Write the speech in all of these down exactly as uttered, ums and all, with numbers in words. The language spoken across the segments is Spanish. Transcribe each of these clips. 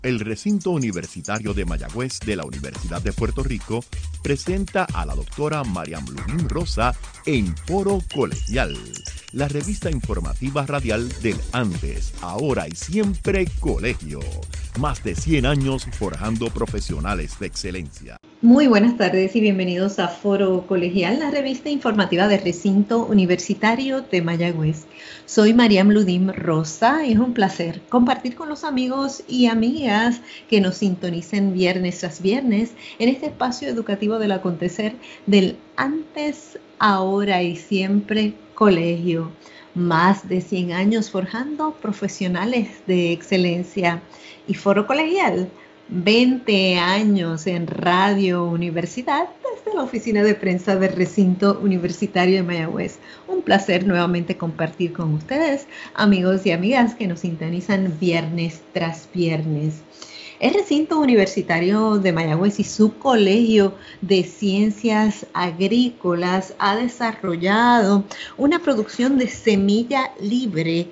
El recinto universitario de Mayagüez de la Universidad de Puerto Rico presenta a la doctora Mariam Ludín Rosa en Foro Colegial, la revista informativa radial del antes, ahora y siempre colegio. Más de cien años forjando profesionales de excelencia. Muy buenas tardes y bienvenidos a Foro Colegial, la revista informativa del recinto universitario de Mayagüez. Soy Mariam Ludín Rosa y es un placer compartir con los amigos y amigas que nos sintonicen viernes tras viernes en este espacio educativo del acontecer del antes, ahora y siempre colegio. Más de cien años forjando profesionales de excelencia. Y Foro Colegial, veinte años en Radio Universidad desde la oficina de prensa del recinto universitario de Mayagüez. Un placer nuevamente compartir con ustedes, amigos y amigas que nos sintonizan viernes tras viernes. El recinto universitario de Mayagüez y su colegio de ciencias agrícolas ha desarrollado una producción de semilla libre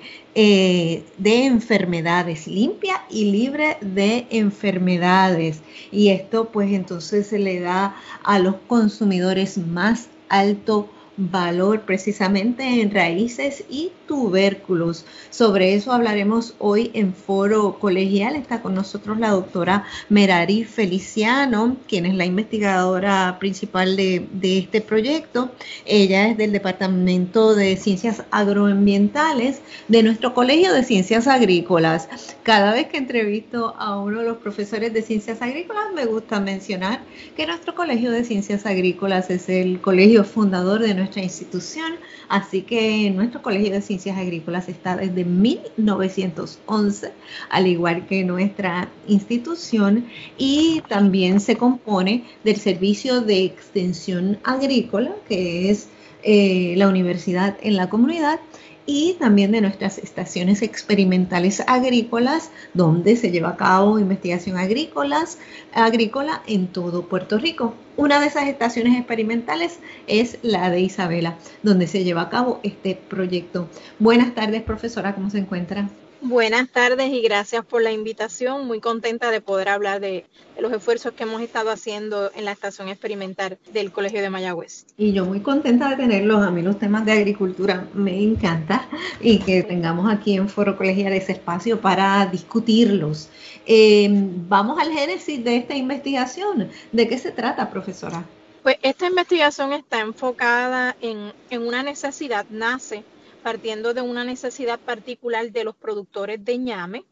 eh, de enfermedades, limpia y libre de enfermedades. Y esto pues entonces se le da a los consumidores más alto valor precisamente en raíces y tubérculos. Sobre eso hablaremos hoy en Foro Colegial. Está con nosotros la doctora Merari Feliciano, quien es la investigadora principal de, de este proyecto. Ella es del Departamento de Ciencias Agroambientales de nuestro Colegio de Ciencias Agrícolas. Cada vez que entrevisto a uno de los profesores de Ciencias Agrícolas, me gusta mencionar que nuestro Colegio de Ciencias Agrícolas es el colegio fundador de nuestra institución, así que nuestro Colegio de Ciencias Agrícolas está desde mil novecientos once, al igual que nuestra institución, y también se compone del Servicio de Extensión Agrícola, que es eh, la universidad en la comunidad, y también de nuestras estaciones experimentales agrícolas, donde se lleva a cabo investigación agrícolas, agrícola en todo Puerto Rico. Una de esas estaciones experimentales es la de Isabela, donde se lleva a cabo este proyecto. Buenas tardes, profesora, ¿cómo se encuentra? Buenas tardes y gracias por la invitación. Muy contenta de poder hablar de, de los esfuerzos que hemos estado haciendo en la estación experimental del Colegio de Mayagüez. Y yo muy contenta de tenerlos. A mí los temas de agricultura me encantan y que tengamos aquí en Foro Colegial ese espacio para discutirlos. Eh, vamos al génesis de esta investigación. ¿De qué se trata, profesora? Pues esta investigación está enfocada en, en una necesidad, nace partiendo de una necesidad particular de los productores de ñame,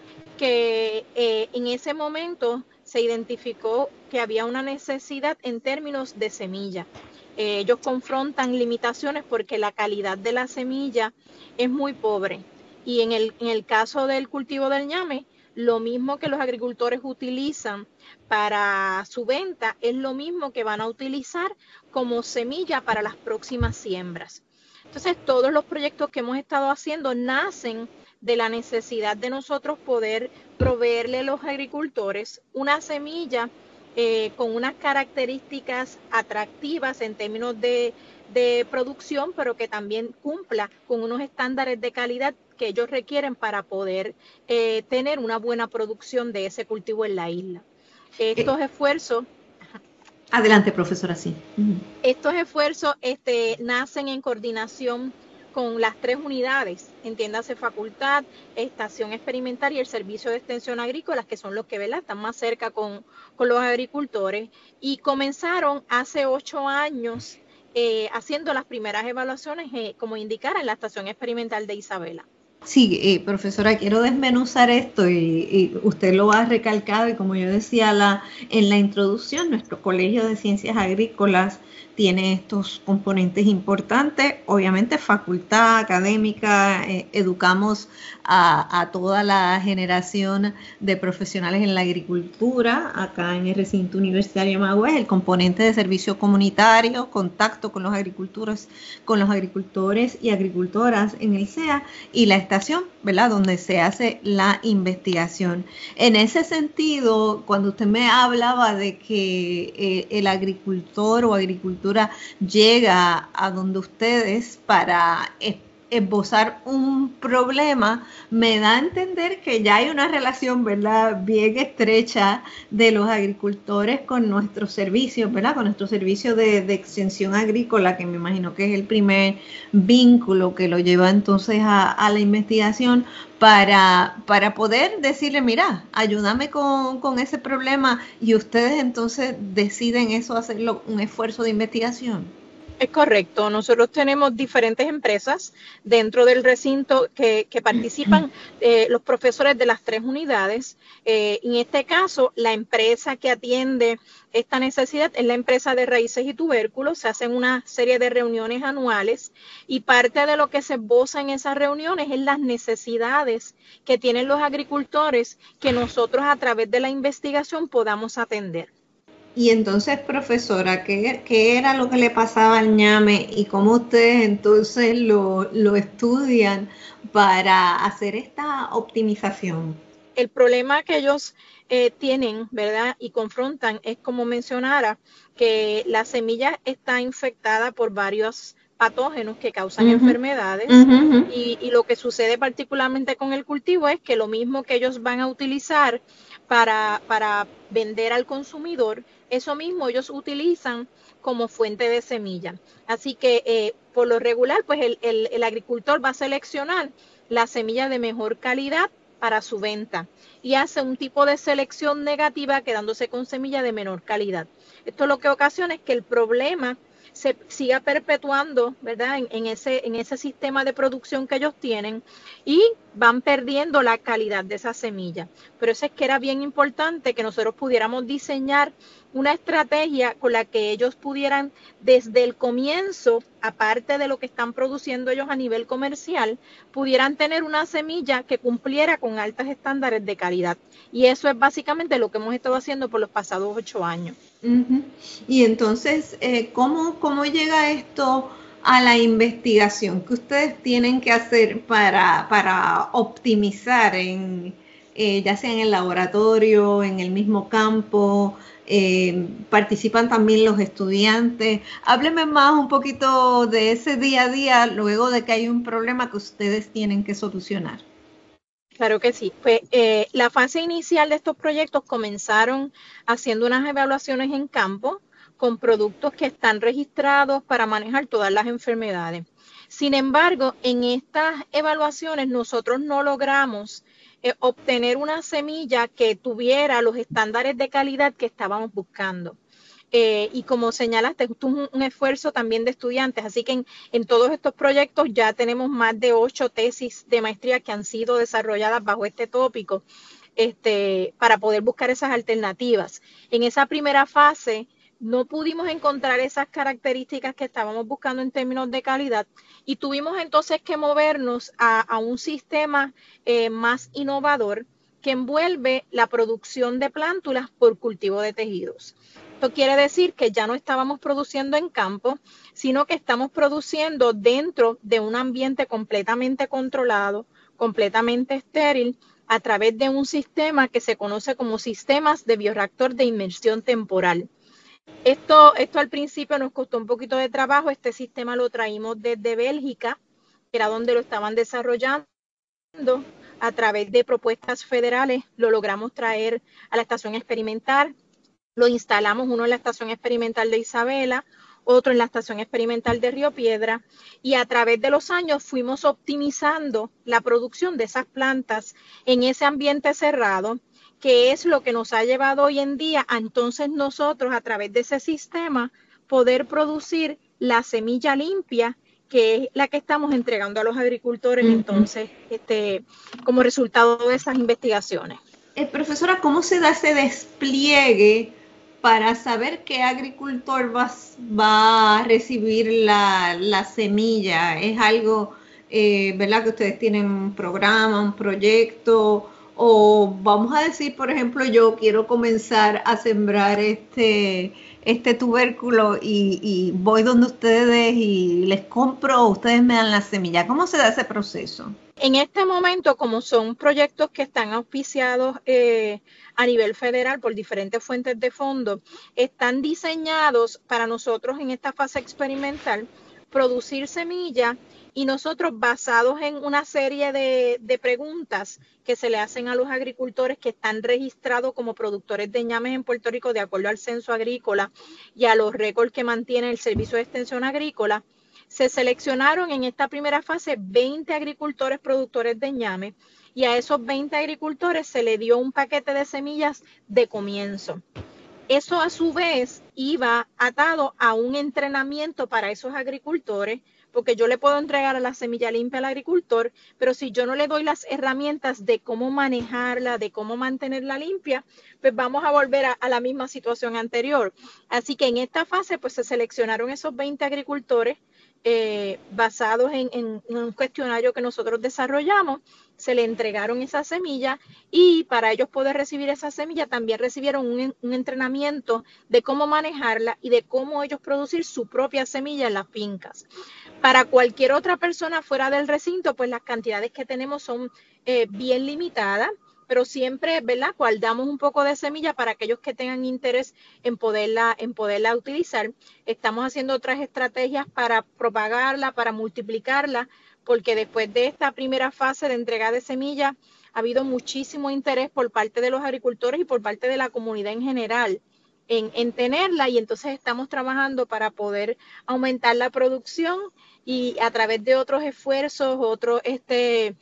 que eh, en ese momento se identificó que había una necesidad en términos de semilla. Eh, ellos confrontan limitaciones porque la calidad de la semilla es muy pobre. Y en el, en el caso del cultivo del ñame, lo mismo que los agricultores utilizan para su venta es lo mismo que van a utilizar como semilla para las próximas siembras. Entonces, todos los proyectos que hemos estado haciendo nacen de la necesidad de nosotros poder proveerle a los agricultores una semilla eh, con unas características atractivas en términos de, de producción, pero que también cumpla con unos estándares de calidad que ellos requieren para poder eh, tener una buena producción de ese cultivo en la isla. Estos eh, esfuerzos... Adelante, profesora, sí. Uh-huh. Estos esfuerzos este, nacen en coordinación con las tres unidades, entiéndase facultad, estación experimental y el servicio de extensión agrícola, que son los que ¿verdad? Están más cerca con, con los agricultores, y comenzaron hace ocho años eh, haciendo las primeras evaluaciones, eh, como indicara, en la estación experimental de Isabela. Sí, eh, profesora, quiero desmenuzar esto y, y usted lo ha recalcado y como yo decía la, en la introducción, nuestro Colegio de Ciencias Agrícolas tiene estos componentes importantes, obviamente facultad académica, eh, educamos a, a toda la generación de profesionales en la agricultura, acá en el recinto universitario de Mayagüez, el componente de servicio comunitario, contacto con los agricultores, con los agricultores y agricultoras en el C E A y la estación, ¿verdad?, donde se hace la investigación. En ese sentido, cuando usted me hablaba de que eh, el agricultor o agricultura llega a donde ustedes para esbozar un problema, me da a entender que ya hay una relación, ¿verdad?, bien estrecha de los agricultores con nuestros servicios, ¿verdad?, con nuestro servicio de, de extensión agrícola, que me imagino que es el primer vínculo que lo lleva entonces a, a la investigación, para, para poder decirle, mira, ayúdame con, con ese problema, y ustedes entonces deciden eso, hacerlo un esfuerzo de investigación. Es correcto. Nosotros tenemos diferentes empresas dentro del recinto que, que participan, eh, los profesores de las tres unidades. Eh, en este caso, la empresa que atiende esta necesidad es la empresa de raíces y tubérculos. Se hacen una serie de reuniones anuales y parte de lo que se esboza en esas reuniones es las necesidades que tienen los agricultores que nosotros a través de la investigación podamos atender. Y entonces, profesora, ¿qué, qué era lo que le pasaba al ñame y cómo ustedes entonces lo, lo estudian para hacer esta optimización? El problema que ellos eh, tienen, ¿verdad?, y confrontan es, como mencionara, que la semilla está infectada por varios patógenos que causan uh-huh. enfermedades uh-huh. y, y lo que sucede particularmente con el cultivo es que lo mismo que ellos van a utilizar para, para vender al consumidor, eso mismo ellos utilizan como fuente de semilla. Así que eh, por lo regular, pues el, el, el agricultor va a seleccionar la semilla de mejor calidad para su venta y hace un tipo de selección negativa quedándose con semilla de menor calidad. Esto lo que ocasiona es que el problema se siga perpetuando, ¿verdad?, en, en, ese, en ese sistema de producción que ellos tienen y van perdiendo la calidad de esa semilla. Por eso es que era bien importante que nosotros pudiéramos diseñar una estrategia con la que ellos pudieran desde el comienzo, aparte de lo que están produciendo ellos a nivel comercial, pudieran tener una semilla que cumpliera con altos estándares de calidad. Y eso es básicamente lo que hemos estado haciendo por los pasados ocho años. Uh-huh. Y entonces, eh, ¿cómo, ¿cómo llega esto a la investigación que ustedes tienen que hacer para, para optimizar, en, eh, ya sea en el laboratorio, en el mismo campo? Eh, participan también los estudiantes. Hábleme más un poquito de ese día a día luego de que hay un problema que ustedes tienen que solucionar. Claro que sí. Pues eh, la fase inicial de estos proyectos comenzaron haciendo unas evaluaciones en campo con productos que están registrados para manejar todas las enfermedades. Sin embargo, en estas evaluaciones nosotros no logramos eh, obtener una semilla que tuviera los estándares de calidad que estábamos buscando. Eh, y como señalaste, esto es un, un esfuerzo también de estudiantes, así que en, en todos estos proyectos ya tenemos más de ocho tesis de maestría que han sido desarrolladas bajo este tópico este, para poder buscar esas alternativas. En esa primera fase no pudimos encontrar esas características que estábamos buscando en términos de calidad y tuvimos entonces que movernos a, a un sistema eh, más innovador que envuelve la producción de plántulas por cultivo de tejidos. Esto quiere decir que ya no estábamos produciendo en campo, sino que estamos produciendo dentro de un ambiente completamente controlado, completamente estéril, a través de un sistema que se conoce como sistemas de bioreactor de inmersión temporal. Esto, esto al principio nos costó un poquito de trabajo. Este sistema lo traímos desde Bélgica, que era donde lo estaban desarrollando. A través de propuestas federales lo logramos traer a la estación experimental. Lo instalamos, uno en la estación experimental de Isabela, otro en la estación experimental de Río Piedra, y a través de los años fuimos optimizando la producción de esas plantas en ese ambiente cerrado, que es lo que nos ha llevado hoy en día a entonces nosotros, a través de ese sistema, poder producir la semilla limpia, que es la que estamos entregando a los agricultores, uh-huh. entonces, este, como resultado de esas investigaciones. Eh, profesora, ¿cómo se da ese despliegue para saber qué agricultor va, va a recibir la, la semilla? ¿Es algo, eh, verdad, que ustedes tienen un programa, un proyecto? O vamos a decir, por ejemplo, yo quiero comenzar a sembrar este, este tubérculo y, y voy donde ustedes y les compro, ustedes me dan la semilla. ¿Cómo se da ese proceso? En este momento, como son proyectos que están auspiciados eh, a nivel federal por diferentes fuentes de fondos, están diseñados para nosotros en esta fase experimental producir semilla, y nosotros, basados en una serie de, de preguntas que se le hacen a los agricultores que están registrados como productores de ñames en Puerto Rico de acuerdo al censo agrícola y a los récords que mantiene el Servicio de Extensión Agrícola, se seleccionaron en esta primera fase veinte agricultores productores de ñame, y a esos veinte agricultores se le dio un paquete de semillas de comienzo. Eso a su vez iba atado a un entrenamiento para esos agricultores, porque yo le puedo entregar a la semilla limpia al agricultor, pero si yo no le doy las herramientas de cómo manejarla, de cómo mantenerla limpia, pues vamos a volver a, a la misma situación anterior. Así que en esta fase pues se seleccionaron esos veinte agricultores eh, basados en, en, en un cuestionario que nosotros desarrollamos. Se le entregaron esa semilla, y para ellos poder recibir esa semilla también recibieron un, un entrenamiento de cómo manejarla y de cómo ellos producir su propia semilla en las fincas. Para cualquier otra persona fuera del recinto, pues las cantidades que tenemos son eh, bien limitadas, pero siempre, ¿verdad?, guardamos un poco de semilla para aquellos que tengan interés en poderla, en poderla utilizar. Estamos haciendo otras estrategias para propagarla, para multiplicarla, porque después de esta primera fase de entrega de semillas ha habido muchísimo interés por parte de los agricultores y por parte de la comunidad en general en, en tenerla, y entonces estamos trabajando para poder aumentar la producción y a través de otros esfuerzos, otros este,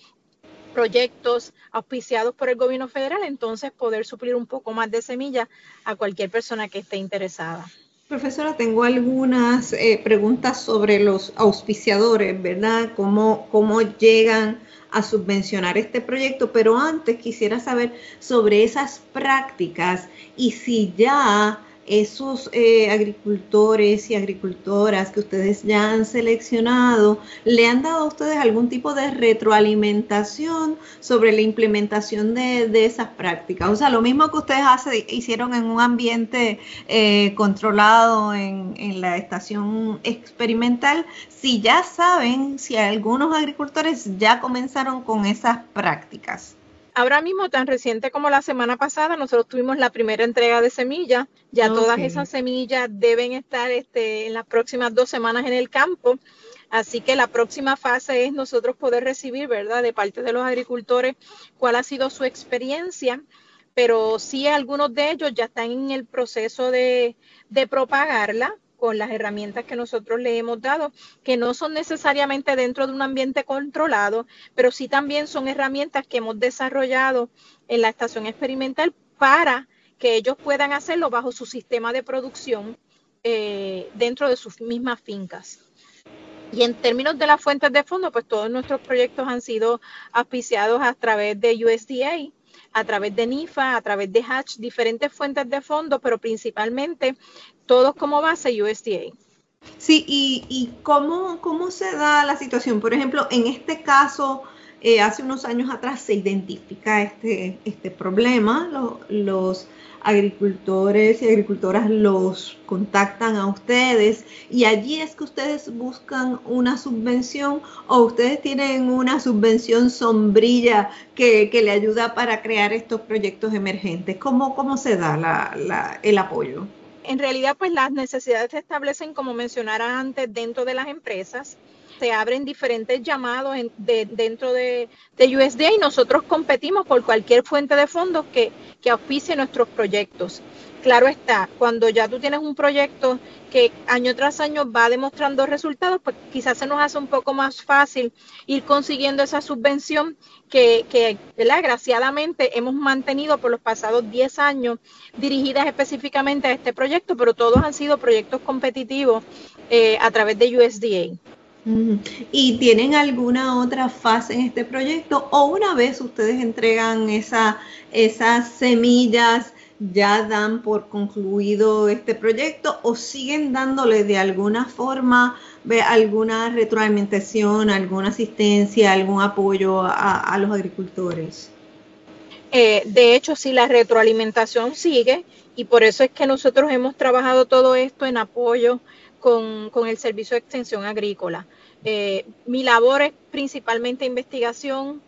proyectos auspiciados por el gobierno federal, entonces poder suplir un poco más de semillas a cualquier persona que esté interesada. Profesora, tengo algunas eh, preguntas sobre los auspiciadores, ¿verdad? ¿Cómo, cómo llegan a subvencionar este proyecto? Pero antes quisiera saber sobre esas prácticas y si ya esos eh, agricultores y agricultoras que ustedes ya han seleccionado, ¿le han dado a ustedes algún tipo de retroalimentación sobre la implementación de, de esas prácticas? O sea, lo mismo que ustedes hace, hicieron en un ambiente eh, controlado en, en la estación experimental, si ya saben si algunos agricultores ya comenzaron con esas prácticas. Ahora mismo, tan reciente como la semana pasada, nosotros tuvimos la primera entrega de semillas. Ya okay. Todas esas semillas deben estar este, en las próximas dos semanas en el campo. Así que la próxima fase es nosotros poder recibir, ¿verdad?, de parte de los agricultores cuál ha sido su experiencia. Pero sí, algunos de ellos ya están en el proceso de, de propagarla con las herramientas que nosotros le hemos dado, que no son necesariamente dentro de un ambiente controlado, pero sí también son herramientas que hemos desarrollado en la estación experimental para que ellos puedan hacerlo bajo su sistema de producción eh, dentro de sus mismas fincas. Y en términos de las fuentes de fondos, pues todos nuestros proyectos han sido auspiciados a través de U S D A, a través de NIFA, a través de Hatch, diferentes fuentes de fondos, pero principalmente todos como base U S D A. Sí, y, y cómo, cómo se da la situación. Por ejemplo, en este caso, eh, hace unos años atrás se identifica este, este problema, lo, los agricultores y agricultoras los contactan a ustedes y allí es que ustedes buscan una subvención o ustedes tienen una subvención sombrilla que, que le ayuda para crear estos proyectos emergentes. ¿Cómo, cómo se da la, la, el apoyo? En realidad, pues las necesidades se establecen, como mencionara antes, dentro de las empresas. Se abren diferentes llamados en, de, dentro de, de U S D A y nosotros competimos por cualquier fuente de fondos que, que auspicie nuestros proyectos. Claro está, cuando ya tú tienes un proyecto que año tras año va demostrando resultados, pues quizás se nos hace un poco más fácil ir consiguiendo esa subvención que, que ¿verdad?, agraciadamente hemos mantenido por los pasados diez años dirigidas específicamente a este proyecto, pero todos han sido proyectos competitivos eh, a través de U S D A. ¿Y tienen alguna otra fase en este proyecto o una vez ustedes entregan esa, esas semillas ya dan por concluido este proyecto o siguen dándole de alguna forma alguna retroalimentación, alguna asistencia, algún apoyo a, a los agricultores? Eh, de hecho, sí, la retroalimentación sigue y por eso es que nosotros hemos trabajado todo esto en apoyo con, con el Servicio de Extensión Agrícola. Eh, mi labor es principalmente investigación,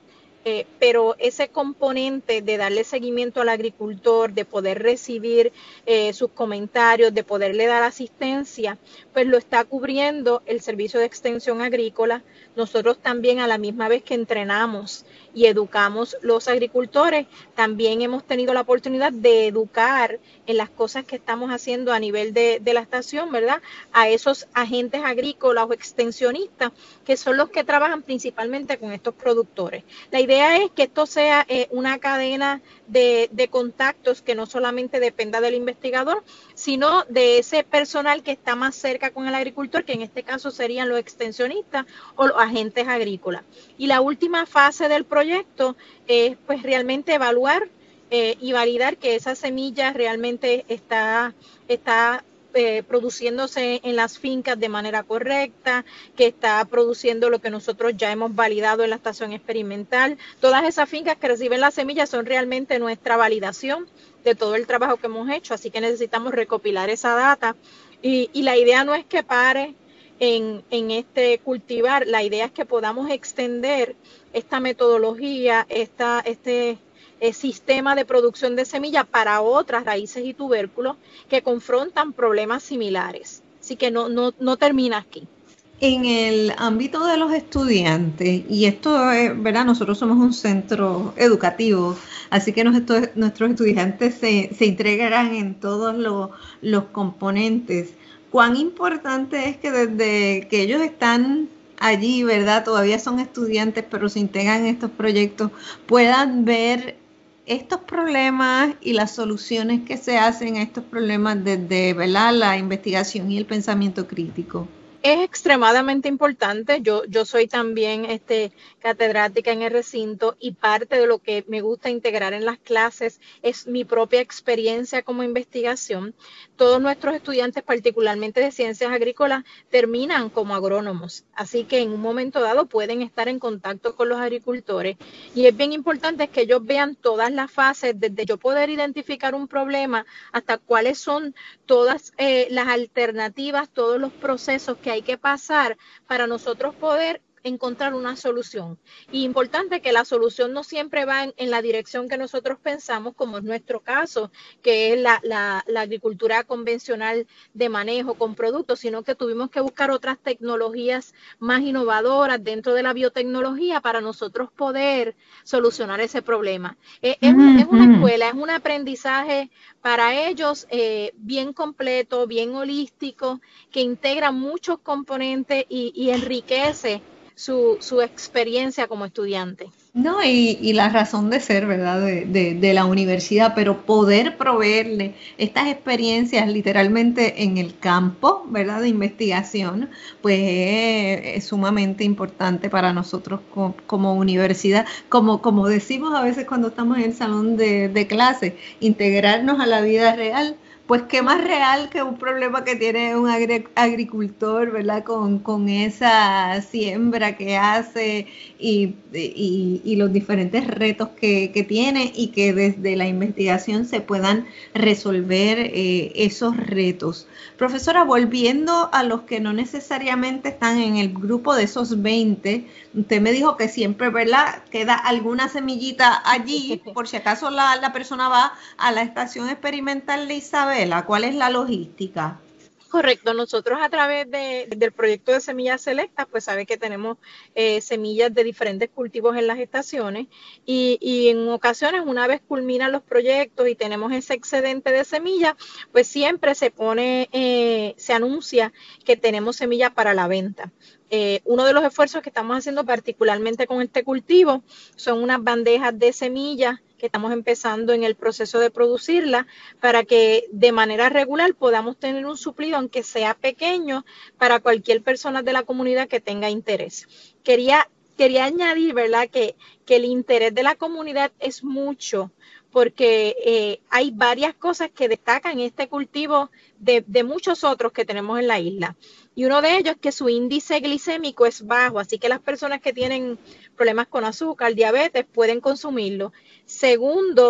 Eh, pero ese componente de darle seguimiento al agricultor, de poder recibir eh, sus comentarios, de poderle dar asistencia, pues lo está cubriendo el Servicio de Extensión Agrícola. Nosotros también, a la misma vez que entrenamos y educamos los agricultores, también hemos tenido la oportunidad de educar en las cosas que estamos haciendo a nivel de, de la estación, ¿verdad? A esos agentes agrícolas o extensionistas que son los que trabajan principalmente con estos productores. La idea es que esto sea eh, una cadena de, de contactos que no solamente dependa del investigador, sino de ese personal que está más cerca con el agricultor, que en este caso serían los extensionistas o los agentes agrícolas. Y la última fase del proyecto es pues realmente evaluar eh, y validar que esa semilla realmente está, está Eh, produciéndose en las fincas de manera correcta, que está produciendo lo que nosotros ya hemos validado en la estación experimental. Todas esas fincas que reciben las semillas son realmente nuestra validación de todo el trabajo que hemos hecho, así que necesitamos recopilar esa data y, y la idea no es que pare en, en este cultivar, la idea es que podamos extender esta metodología, esta, este Eh, sistema de producción de semillas para otras raíces y tubérculos que confrontan problemas similares. Así que no, no, no termina aquí. En el ámbito de los estudiantes, y esto es, ¿verdad? Nosotros somos un centro educativo, así que nuestros, nuestros estudiantes se, se integrarán en todos los, los componentes. ¿Cuán importante es que desde que ellos están allí, ¿verdad? Todavía son estudiantes, pero se integran en estos proyectos, puedan ver estos problemas y las soluciones que se hacen a estos problemas desde, ¿verdad?, la investigación y el pensamiento crítico? Es extremadamente importante. Yo, yo soy también este, catedrática en el recinto y parte de lo que me gusta integrar en las clases es mi propia experiencia como investigación. Todos nuestros estudiantes, particularmente de ciencias agrícolas, terminan como agrónomos. Así que en un momento dado pueden estar en contacto con los agricultores. Y es bien importante que ellos vean todas las fases, desde yo poder identificar un problema hasta cuáles son todas eh, las alternativas, todos los procesos que hay que pasar para nosotros poder encontrar una solución. Y importante que la solución no siempre va en, en la dirección que nosotros pensamos, como es nuestro caso, que es la, la, la agricultura convencional de manejo con productos, sino que tuvimos que buscar otras tecnologías más innovadoras dentro de la biotecnología para nosotros poder solucionar ese problema. Eh, es, un, es una escuela, es un aprendizaje para ellos eh, bien completo, bien holístico, que integra muchos componentes y, y enriquece su, su experiencia como estudiante. No, y, y la razón de ser, ¿verdad?, de, de, de la universidad, pero poder proveerle estas experiencias literalmente en el campo, ¿verdad?, de investigación, pues es, es sumamente importante para nosotros como, como universidad, como, como decimos a veces cuando estamos en el salón de, de clase, integrarnos a la vida real. Pues qué más real que un problema que tiene un agri- agricultor, ¿verdad? Con, con esa siembra que hace y, y, y los diferentes retos que, que tiene y que desde la investigación se puedan resolver eh, esos retos. Profesora, volviendo a los que no necesariamente están en el grupo de esos veinte, usted me dijo que siempre, ¿verdad?, queda alguna semillita allí, por si acaso la, la persona va a la estación experimental de Isabela. ¿Cuál es la logística? Correcto, nosotros a través de, del proyecto de semillas selectas, pues sabe que tenemos eh, semillas de diferentes cultivos en las estaciones y, y en ocasiones, una vez culminan los proyectos y tenemos ese excedente de semillas, pues siempre se pone, eh, se anuncia que tenemos semillas para la venta. Eh, uno de los esfuerzos que estamos haciendo particularmente con este cultivo son unas bandejas de semillas que estamos empezando en el proceso de producirla para que de manera regular podamos tener un suplido, aunque sea pequeño, para cualquier persona de la comunidad que tenga interés. Quería, quería añadir, ¿verdad?, que, que el interés de la comunidad es mucho, porque eh, hay varias cosas que destacan este cultivo de, de muchos otros que tenemos en la isla. Y uno de ellos es que su índice glicémico es bajo, así que las personas que tienen problemas con azúcar, diabetes, pueden consumirlo. Segundo,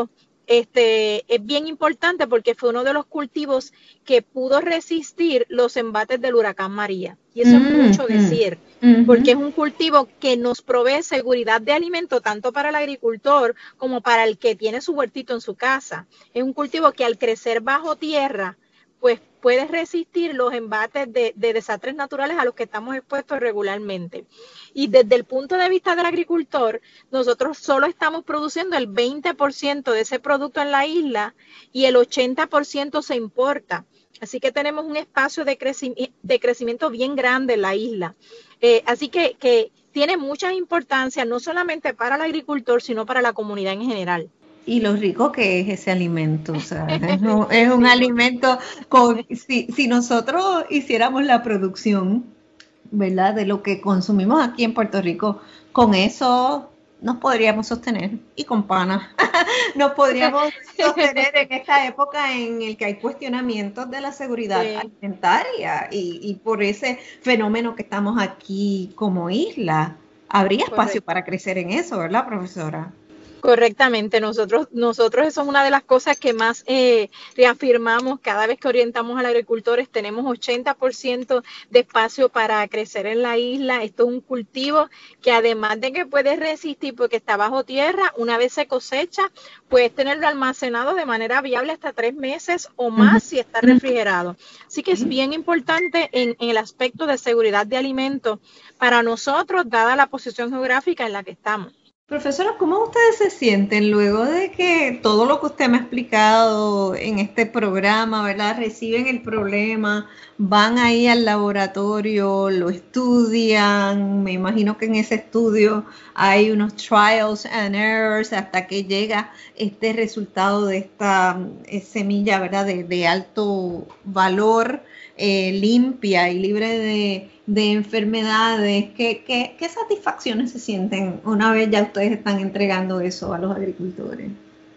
este, es bien importante porque fue uno de los cultivos que pudo resistir los embates del huracán María. Y eso mm-hmm. es mucho decir, mm-hmm. porque es un cultivo que nos provee seguridad de alimento tanto para el agricultor como para el que tiene su huertito en su casa. Es un cultivo que al crecer bajo tierra, pues puede resistir los embates de, de desastres naturales a los que estamos expuestos regularmente. Y desde el punto de vista del agricultor, nosotros solo estamos produciendo el veinte por ciento de ese producto en la isla y el ochenta por ciento se importa. Así que tenemos un espacio de, creci- de crecimiento bien grande en la isla. Eh, así que, que tiene mucha importancia, no solamente para el agricultor, sino para la comunidad en general. Y lo rico que es ese alimento, o sea, es un, es un sí. alimento, con, si, si nosotros hiciéramos la producción, ¿verdad?, de lo que consumimos aquí en Puerto Rico, con eso nos podríamos sostener, y con pana, nos podríamos sostener en esta época en la que hay cuestionamientos de la seguridad sí. alimentaria, y, y por ese fenómeno que estamos aquí como isla, habría espacio Correcto. Para crecer en eso, ¿verdad, profesora? Correctamente, nosotros, nosotros eso es una de las cosas que más eh, reafirmamos cada vez que orientamos a los agricultores. Tenemos ochenta por ciento de espacio para crecer en la isla. Esto es un cultivo que además de que puede resistir porque está bajo tierra, una vez se cosecha, puedes tenerlo almacenado de manera viable hasta tres meses o más uh-huh. si está refrigerado. Así que es bien importante en, en el aspecto de seguridad de alimentos para nosotros, dada la posición geográfica en la que estamos. Profesora, ¿cómo ustedes se sienten luego de que todo lo que usted me ha explicado en este programa, ¿verdad? Reciben el problema, van ahí al laboratorio, lo estudian, me imagino que en ese estudio hay unos trials and errors hasta que llega este resultado de esta eh, semilla, ¿verdad? De, de alto valor, eh, limpia y libre de... de enfermedades, ¿qué, qué, qué satisfacciones se sienten una vez ya ustedes están entregando eso a los agricultores?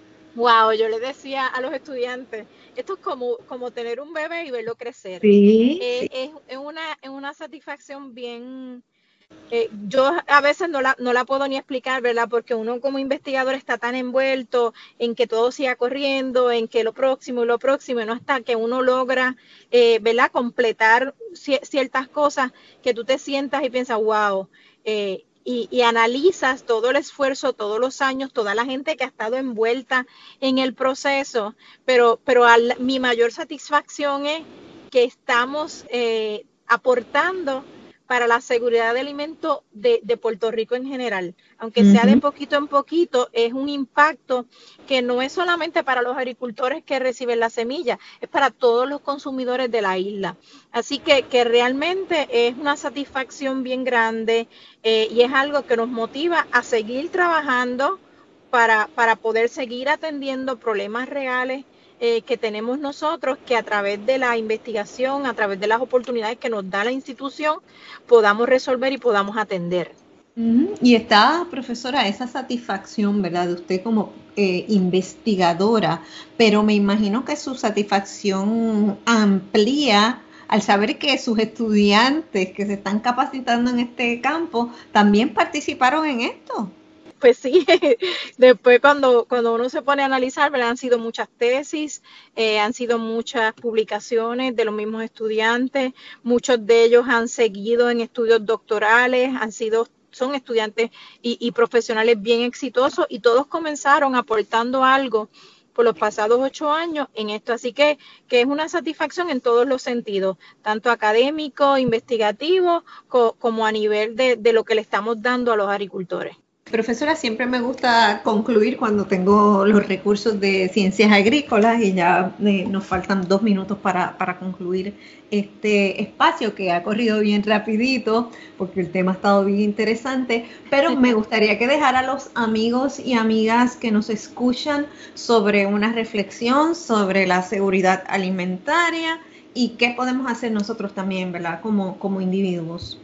Wow, yo les decía a los estudiantes, esto es como, como tener un bebé y verlo crecer. Sí, eh, sí. Es, es, una, es una satisfacción bien... Eh, yo a veces no la, no la puedo ni explicar, ¿verdad? Porque uno como investigador está tan envuelto en que todo siga corriendo, en que lo próximo y lo próximo, y no hasta que uno logra, eh, ¿verdad? Completar c- ciertas cosas que tú te sientas y piensas, wow, eh, y, y analizas todo el esfuerzo, todos los años, toda la gente que ha estado envuelta en el proceso, pero, pero al, mi mayor satisfacción es que estamos eh, aportando para la seguridad de alimentos de, de Puerto Rico en general. Aunque uh-huh. sea de poquito en poquito, es un impacto que no es solamente para los agricultores que reciben la semilla, es para todos los consumidores de la isla. Así que, que realmente es una satisfacción bien grande eh, y es algo que nos motiva a seguir trabajando para, para poder seguir atendiendo problemas reales Eh, que tenemos nosotros, que a través de la investigación, a través de las oportunidades que nos da la institución, podamos resolver y podamos atender. Uh-huh. Y está, profesora, esa satisfacción, ¿verdad?, de usted como eh, investigadora, pero me imagino que su satisfacción amplía al saber que sus estudiantes que se están capacitando en este campo también participaron en esto. Pues sí, después cuando, cuando uno se pone a analizar, ¿verdad? Han sido muchas tesis, eh, han sido muchas publicaciones de los mismos estudiantes, muchos de ellos han seguido en estudios doctorales, han sido, son estudiantes y, y profesionales bien exitosos y todos comenzaron aportando algo por los pasados ocho años en esto, así que, que es una satisfacción en todos los sentidos, tanto académico, investigativo, co, como a nivel de, de lo que le estamos dando a los agricultores. Profesora, siempre me gusta concluir cuando tengo los recursos de ciencias agrícolas y ya eh, nos faltan dos minutos para, para concluir este espacio que ha corrido bien rapidito porque el tema ha estado bien interesante, pero me gustaría que dejara a los amigos y amigas que nos escuchan sobre una reflexión sobre la seguridad alimentaria y qué podemos hacer nosotros también, ¿verdad?, como, como individuos.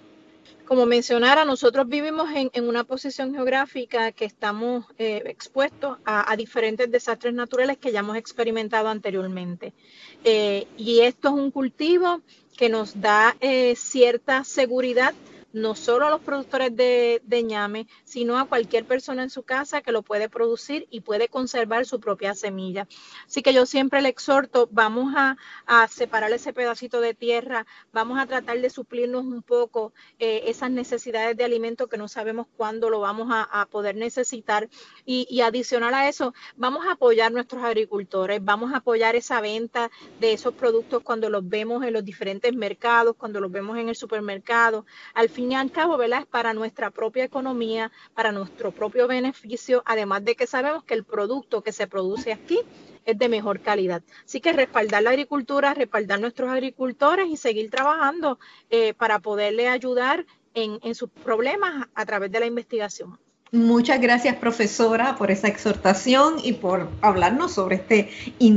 Como mencionara, nosotros vivimos en, en una posición geográfica que estamos eh, expuestos a, a diferentes desastres naturales que ya hemos experimentado anteriormente. Eh, y esto es un cultivo que nos da eh, cierta seguridad no solo a los productores de, de ñame, sino a cualquier persona en su casa que lo puede producir y puede conservar su propia semilla. Así que yo siempre le exhorto, vamos a, a separar ese pedacito de tierra, vamos a tratar de suplirnos un poco eh, esas necesidades de alimento que no sabemos cuándo lo vamos a, a poder necesitar, y, y adicional a eso, vamos a apoyar a nuestros agricultores, vamos a apoyar esa venta de esos productos cuando los vemos en los diferentes mercados, cuando los vemos en el supermercado. Al fin y al cabo, ¿verdad? Es para nuestra propia economía, para nuestro propio beneficio, además de que sabemos que el producto que se produce aquí es de mejor calidad. Así que respaldar la agricultura, respaldar nuestros agricultores y seguir trabajando eh, para poderle ayudar en, en sus problemas a través de la investigación. Muchas gracias, profesora, por esa exhortación y por hablarnos sobre este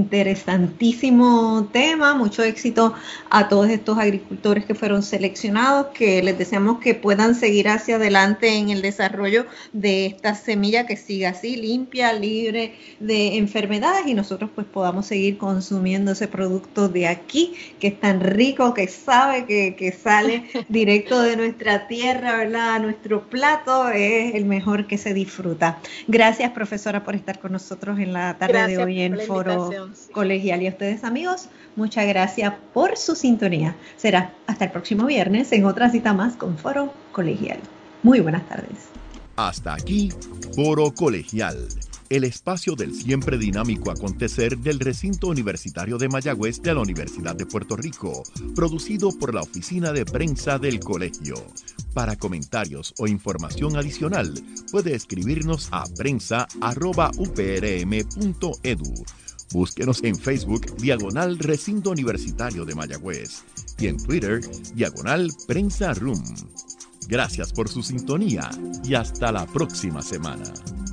interesantísimo tema. Mucho éxito a todos estos agricultores que fueron seleccionados, que les deseamos que puedan seguir hacia adelante en el desarrollo de esta semilla, que siga así, limpia, libre de enfermedades, y nosotros pues podamos seguir consumiendo ese producto de aquí, que es tan rico, que sabe, que, que sale directo de nuestra tierra, ¿verdad? Nuestro plato es el mejor que se disfruta. Gracias, profesora, por estar con nosotros en la tarde gracias de hoy en Foro sí. Colegial. Y a ustedes, amigos, muchas gracias por su sintonía. Será hasta el próximo viernes en otra cita más con Foro Colegial. Muy buenas tardes. Hasta aquí, Foro Colegial, el espacio del siempre dinámico acontecer del recinto universitario de Mayagüez de la Universidad de Puerto Rico, producido por la Oficina de Prensa del Colegio. Para comentarios o información adicional, puede escribirnos a prensa arroba u p r m punto e d u. Búsquenos en Facebook, diagonal Recinto Universitario de Mayagüez, y en Twitter, diagonal Prensa Room. Gracias por su sintonía y hasta la próxima semana.